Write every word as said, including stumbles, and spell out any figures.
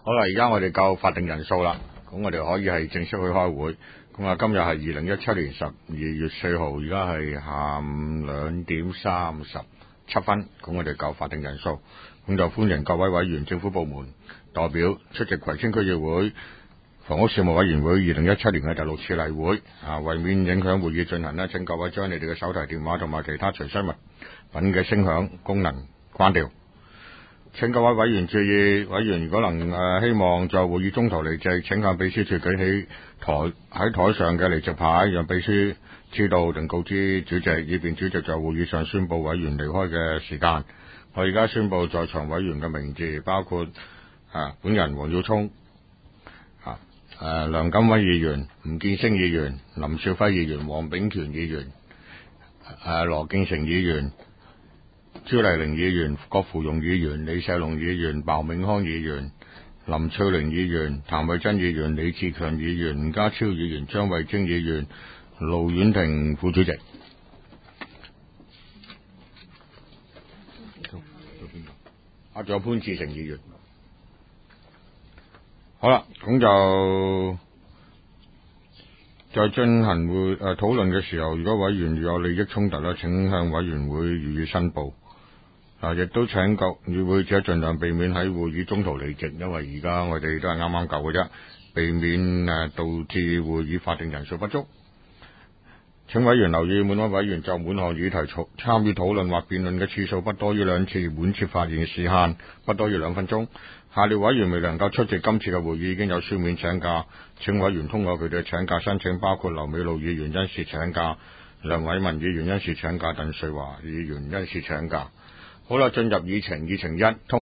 好啦，而家我哋夠法定人數啦，咁我哋可以係正式去開會。咁啊，今日係二零一七年十二月四號，而家係下午兩點三十七分，咁我哋夠法定人數，咁就歡迎各位委員、政府部門代表出席葵青區議會房屋事務委員會二零一七年嘅第六次例會。啊，為免影響會議進行呢，請各位將你哋嘅手提電話同埋其他隨身物品嘅聲響功能關掉。請各位委員注意，委員如果能誒、呃、希望在會議中途離席，請向秘書處舉起台喺台上嘅離席牌，讓秘書知道並告知主席，以便主席在會議上宣佈委員離開嘅時間。我而家宣佈在場委員嘅名字，包括啊本人黃耀聰、啊誒梁錦威議員、吳建升議員、林兆輝議員、黃炳權議員、誒羅敬成議員、朱麗玲議員、郭芙蓉議員、李世龍議員、鮑永康議員、林翠玲議員、譚慧珍議員、李志強議員、吳家超議員、張慧晶議員、盧婉婷副主席。啊，仲有潘志成議員。好啦，咁就在進行會誒討論嘅時候，如果委員有利益衝突咧，請向委員會予以申報。啊！亦都請各與會者盡量避免喺會議中途離席，因為而家我哋都係啱啱夠嘅啫，避免誒導致會議法定人數不足。請委員留意，每位委員就每項議題參與討論或辯論嘅次數不多於兩次，每次發言時限不多於兩分鐘。下列委員未能夠出席今次嘅會議，已經有書面請假，請委員通過佢哋嘅請假申請，包括劉美露議員因事請假、梁偉文議員因事請假、鄧瑞華議員因事請假。好啦，進入議程，議程一通。